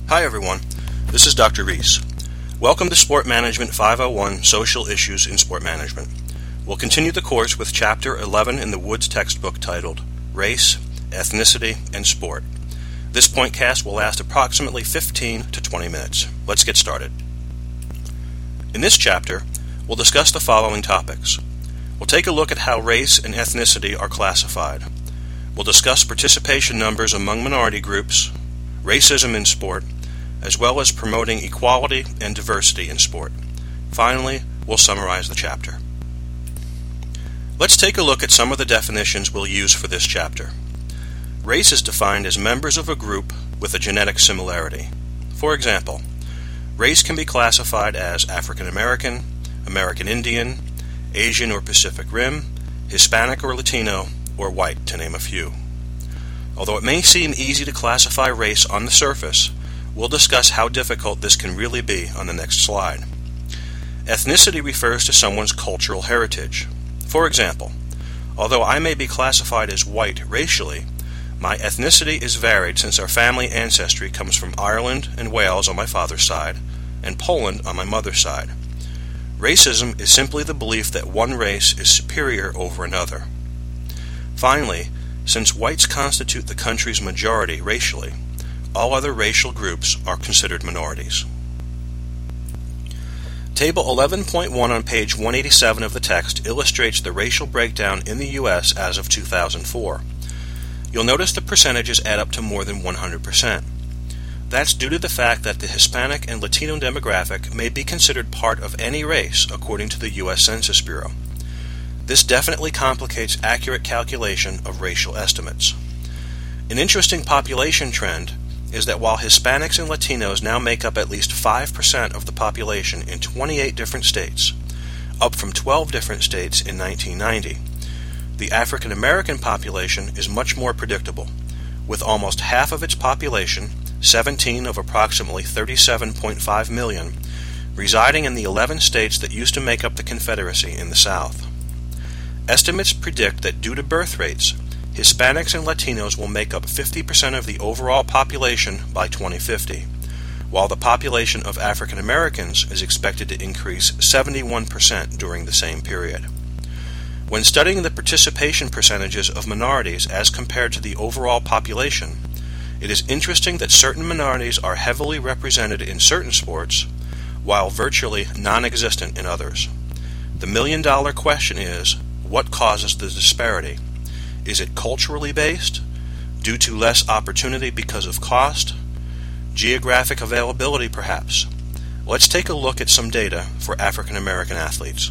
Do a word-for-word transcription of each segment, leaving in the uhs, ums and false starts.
Hi everyone, this is Doctor Reese. Welcome to Sport Management five oh one, Social Issues in Sport Management. We'll continue the course with Chapter eleven in the Woods textbook titled Race, Ethnicity, and Sport. This pointcast will last approximately fifteen to twenty minutes. Let's get started. In this chapter, we'll discuss the following topics. We'll take a look at how race and ethnicity are classified. We'll discuss participation numbers among minority groups, racism in sport, as well as promoting equality and diversity in sport. Finally, we'll summarize the chapter. Let's take a look at some of the definitions we'll use for this chapter. Race is defined as members of a group with a genetic similarity. For example, race can be classified as African American, American Indian, Asian or Pacific Rim, Hispanic or Latino, or white, to name a few. Although it may seem easy to classify race on the surface, we'll discuss how difficult this can really be on the next slide. Ethnicity refers to someone's cultural heritage. For example, although I may be classified as white racially, my ethnicity is varied since our family ancestry comes from Ireland and Wales on my father's side, and Poland on my mother's side. Racism is simply the belief that one race is superior over another. Finally, since whites constitute the country's majority racially, all other racial groups are considered minorities. Table eleven point one on page one eighty-seven of the text illustrates the racial breakdown in the U S as of two thousand four. You'll notice the percentages add up to more than one hundred percent. That's due to the fact that the Hispanic and Latino demographic may be considered part of any race according to the U S Census Bureau. This definitely complicates accurate calculation of racial estimates. An interesting population trend is that while Hispanics and Latinos now make up at least five percent of the population in twenty-eight different states, up from twelve different states in nineteen ninety, the African American population is much more predictable, with almost half of its population, seventeen of approximately thirty-seven point five million, residing in the eleven states that used to make up the Confederacy in the South. Estimates predict that due to birth rates, Hispanics and Latinos will make up fifty percent of the overall population by twenty fifty, while the population of African Americans is expected to increase seventy-one percent during the same period. When studying the participation percentages of minorities as compared to the overall population, it is interesting that certain minorities are heavily represented in certain sports, while virtually non-existent in others. The million-dollar question is, what causes the disparity? Is it culturally based, due to less opportunity because of cost, geographic availability perhaps? Let's take a look at some data for African American athletes.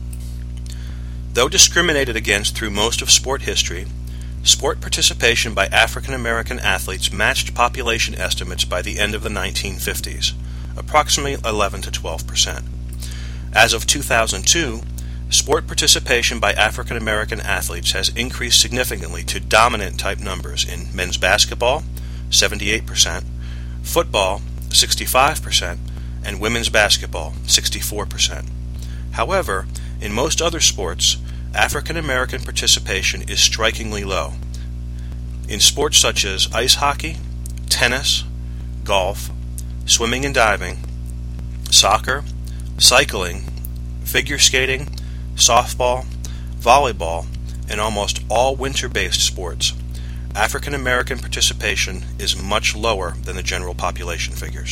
Though discriminated against through most of sport history, sport participation by African American athletes matched population estimates by the end of the nineteen fifties, approximately eleven to twelve percent. As of two thousand two, sport participation by African American athletes has increased significantly to dominant type numbers in men's basketball, seventy-eight percent, football, sixty-five percent, and women's basketball, sixty-four percent. However, in most other sports, African American participation is strikingly low. In sports such as ice hockey, tennis, golf, swimming and diving, soccer, cycling, figure skating, softball, volleyball, and almost all winter-based sports, African American participation is much lower than the general population figures.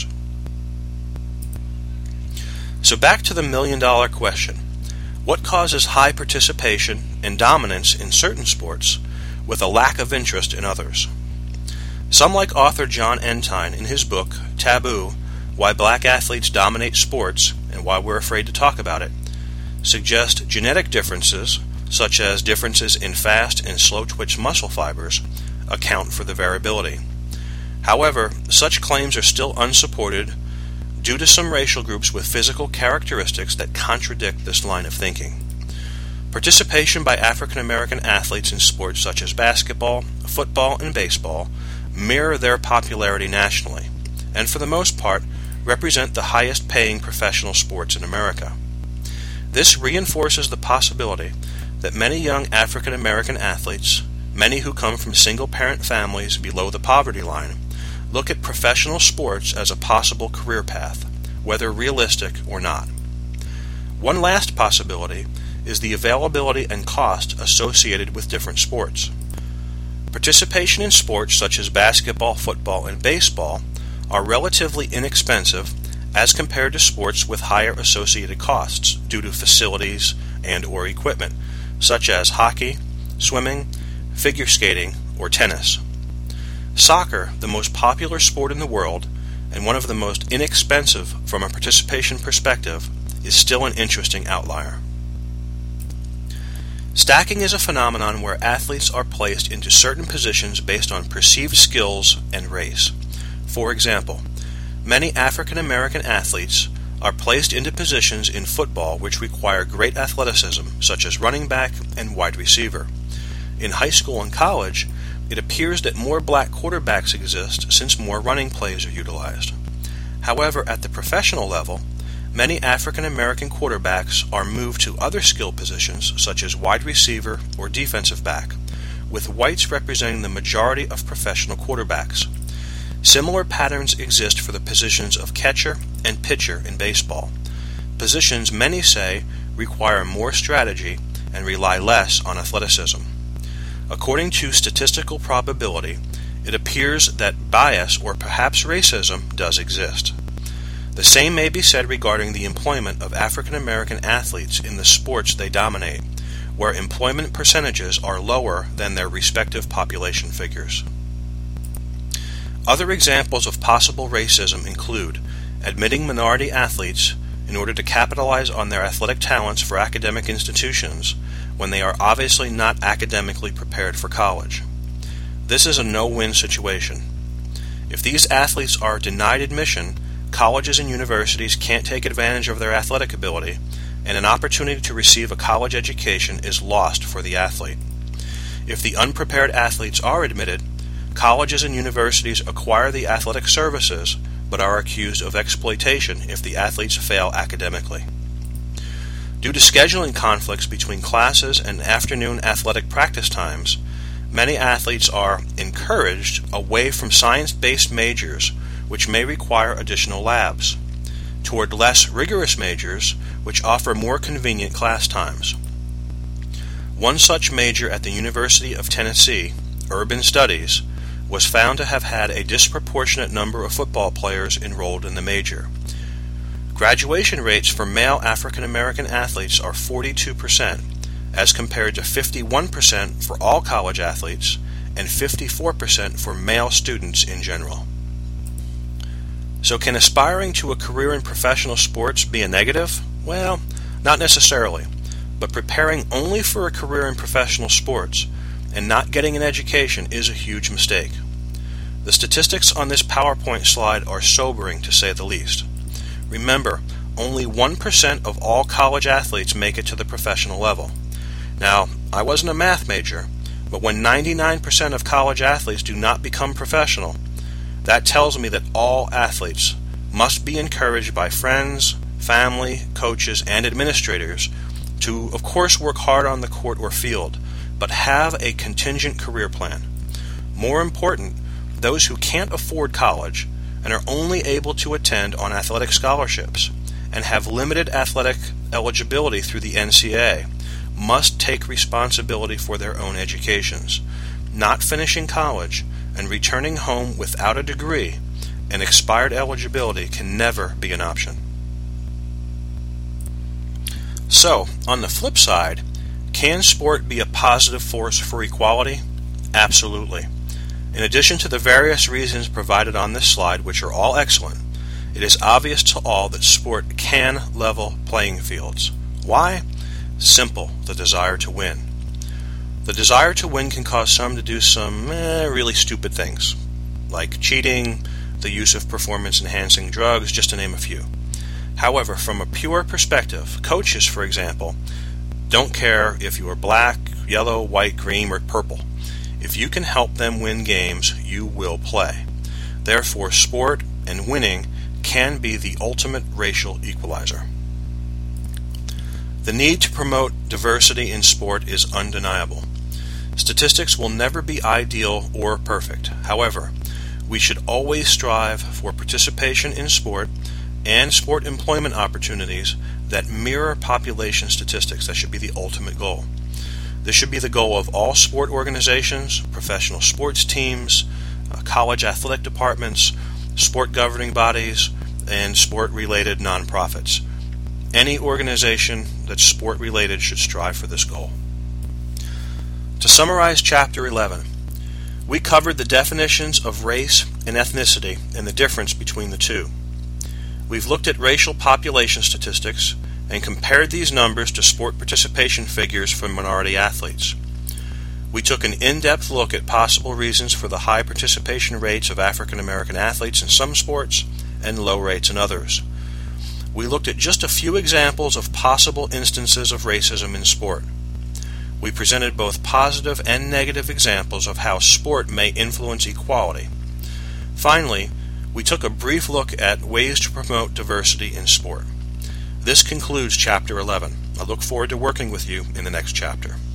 So back to the million-dollar question. What causes high participation and dominance in certain sports with a lack of interest in others? Some, like author John Entine in his book, Taboo, Why Black Athletes Dominate Sports and Why We're Afraid to Talk About It, suggest genetic differences, such as differences in fast and slow-twitch muscle fibers, account for the variability. However, such claims are still unsupported due to some racial groups with physical characteristics that contradict this line of thinking. Participation by African American athletes in sports such as basketball, football, and baseball mirror their popularity nationally, and for the most part represent the highest paying professional sports in America. This reinforces the possibility that many young African American athletes, many who come from single-parent families below the poverty line, look at professional sports as a possible career path, whether realistic or not. One last possibility is the availability and cost associated with different sports. Participation in sports such as basketball, football, and baseball are relatively inexpensive as compared to sports with higher associated costs due to facilities and or equipment, such as hockey, swimming, figure skating, or tennis. Soccer, the most popular sport in the world and one of the most inexpensive from a participation perspective, is still an interesting outlier. Stacking is a phenomenon where athletes are placed into certain positions based on perceived skills and race. For example, many African American athletes are placed into positions in football which require great athleticism, such as running back and wide receiver. In high school and college, it appears that more black quarterbacks exist since more running plays are utilized. However, at the professional level, many African American quarterbacks are moved to other skill positions such as wide receiver or defensive back, with whites representing the majority of professional quarterbacks. Similar patterns exist for the positions of catcher and pitcher in baseball, positions many say require more strategy and rely less on athleticism. According to statistical probability, it appears that bias or perhaps racism does exist. The same may be said regarding the employment of African American athletes in the sports they dominate, where employment percentages are lower than their respective population figures. Other examples of possible racism include admitting minority athletes in order to capitalize on their athletic talents for academic institutions when they are obviously not academically prepared for college. This is a no-win situation. If these athletes are denied admission, colleges and universities can't take advantage of their athletic ability, and an opportunity to receive a college education is lost for the athlete. If the unprepared athletes are admitted, colleges and universities acquire the athletic services but are accused of exploitation if the athletes fail academically. Due to scheduling conflicts between classes and afternoon athletic practice times, many athletes are encouraged away from science-based majors which may require additional labs, toward less rigorous majors which offer more convenient class times. One such major at the University of Tennessee, Urban Studies, was found to have had a disproportionate number of football players enrolled in the major. Graduation rates for male African American athletes are forty-two percent, as compared to fifty-one percent for all college athletes and fifty-four percent for male students in general. So can aspiring to a career in professional sports be a negative? Well, not necessarily, but preparing only for a career in professional sports and not getting an education is a huge mistake. The statistics on this PowerPoint slide are sobering to say the least. Remember, only one percent of all college athletes make it to the professional level. Now, I wasn't a math major, but when ninety-nine percent of college athletes do not become professional, that tells me that all athletes must be encouraged by friends, family, coaches, and administrators to, of course, work hard on the court or field, but have a contingent career plan. More important, those who can't afford college and are only able to attend on athletic scholarships and have limited athletic eligibility through the N C A A must take responsibility for their own educations. Not finishing college and returning home without a degree and expired eligibility can never be an option. So, on the flip side, can sport be a positive force for equality? Absolutely. In addition to the various reasons provided on this slide, which are all excellent, it is obvious to all that sport can level playing fields. Why? Simple, the desire to win. The desire to win can cause some to do some eh, really stupid things, like cheating, the use of performance-enhancing drugs, just to name a few. However, from a pure perspective, coaches, for example, don't care if you are black, yellow, white, green, or purple. If you can help them win games, you will play. Therefore, sport and winning can be the ultimate racial equalizer. The need to promote diversity in sport is undeniable. Statistics will never be ideal or perfect. However, We should always strive for participation in sport and sport employment opportunities that mirror population statistics. That should be the ultimate goal. This should be the goal of all sport organizations, professional sports teams, uh, college athletic departments, sport governing bodies, and sport-related nonprofits. Any organization that's sport-related should strive for this goal. To summarize Chapter eleven, we covered the definitions of race and ethnicity and the difference between the two. We've looked at racial population statistics and compared these numbers to sport participation figures for minority athletes. We took an in-depth look at possible reasons for the high participation rates of African American athletes in some sports and low rates in others. We looked at just a few examples of possible instances of racism in sport. We presented both positive and negative examples of how sport may influence equality. Finally, we took a brief look at ways to promote diversity in sport. This concludes Chapter eleven. I look forward to working with you in the next chapter.